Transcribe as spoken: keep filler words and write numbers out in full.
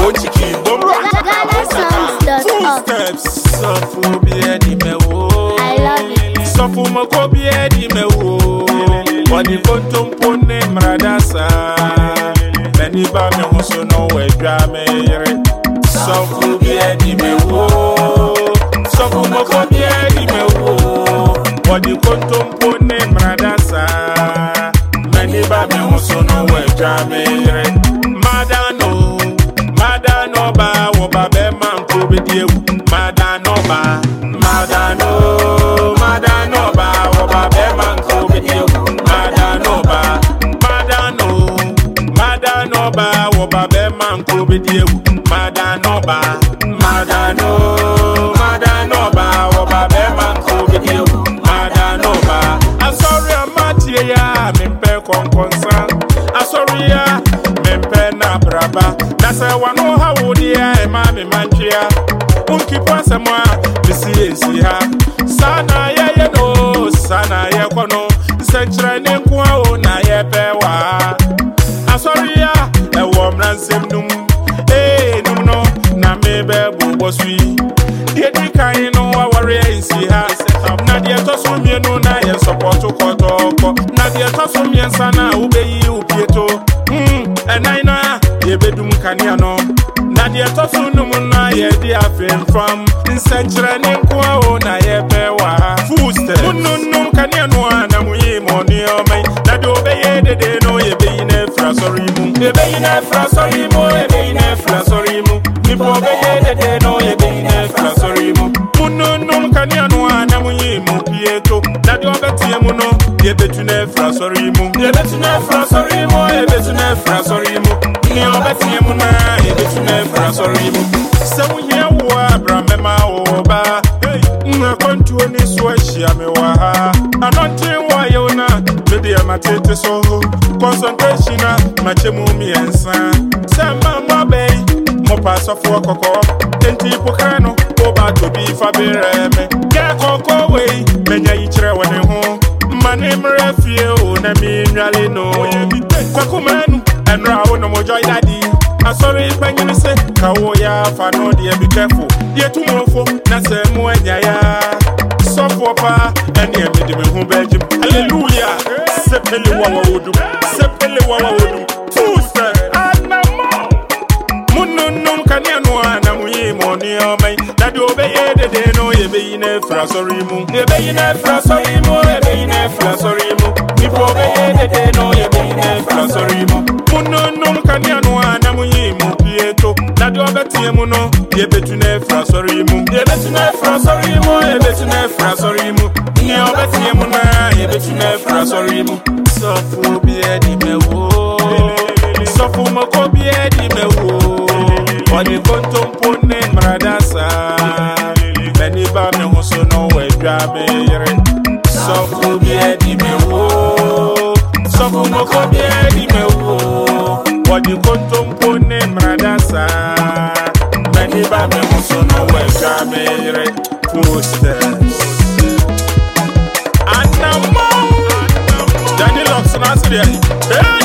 One chicken, bomb. Footsteps, suffer be Eddie Mewo. I love it. Suffer Moko be Eddie Mewo. What the contum pone Mradasa. Many bami also know where drama. Suffer be Eddie Mewo. Suffer Moko be Eddie Mewo. What the contum pone Mradasa. Many bami also know where drama. Madano, Madano ba woba be man ko be die. Madano ba, Madano, Madano ba woba be man ko be die. Madano ba, Madano, Madano ba woba be man ko be die. Madano ba, Madano, Madano ba woba be man ko be die. Madano ba. Asori amatie ya mempe konkonsan. Asori ya mempe na braba. Nasa wano ha wodia e ma me mantia. Unki pasa mwa misi esi ha. Sana ye ye no, sana ye kono. Senchre ne kwa o na ye pewa. Asori ya e wom ransem num. Eh num no na me bebo boswi. Die di kan no wa ware esi ha. Na die to so mienu na ye support kotoko. Na die to so mien sana ubeyi upieto. Hmm enaina ye bedum kania no. Na die to so num na ye di afem from. Nsenchre ne kwa o na ye pewa. Footsteps mununum kania no na muyi moni o mai. Na do obeye dede no ye beyi na fra sorry mu. Ye beyi na fra sorry mu, ye beyi na fra sorry mu. Ni po obeye dede no ye beyi na fra sorry mu. Mununum kania no na muyi mu pieto. Na do obetie mu no ye betu na fra sorry mu. Ye betu na fra sorry mu, ye betu na fra sorry mu. Ni obetie mu na ye betu na fra sorry mu. Se wo hia wo abra mema wo ba. Na kontu ni so ahia me wa ha. Anointing wa yo na me de matete so. Concentration na machemu mi ensa. Se mama be mo pass of work koko. Enti pokano oba to bi fa bereme. Get koko we menya yi kire woni ho. Mane mre fie o na mi nwale no. Kwakumanu enra wo no mo joy daddy. Asori penyin se kawo ya fa no de be careful. Ye tumofo na se mu anya ya. Sofo pa ene e me de me hu bejim. Hallelujah. Sepele wa wa wodu. Sepele wa wa wodu. Tusa anamo. Mununum kania no ana muyi moni o mai. Na de obeye de de no ye be ina fra sorry mu. Ye be ina fra sorry mu, ye be ina fra sorry mu. Ni po obeye de de no ye be ina fra sorry mu. Mununum kania no ana muyi mu pieto. Na de obetie mu no ye betu na fra sorry mu. Ye betu na fra sorry mu, ye betu na fra sorry mu. Ni obetie mu na ye betu na fra sorry mu. Sofu bi edi mewo. Sofu moko bi edi mewo. Odi kontum pone Mradasa. Many ba me hoso no we dwa me yere. Sofu bi edi mewo. Sofu moko bi edi mewo. Odi kontum pone Mradasa. Many ba me hoso no we dwa me yere. Footsteps Anamo Danny Locks na se dey.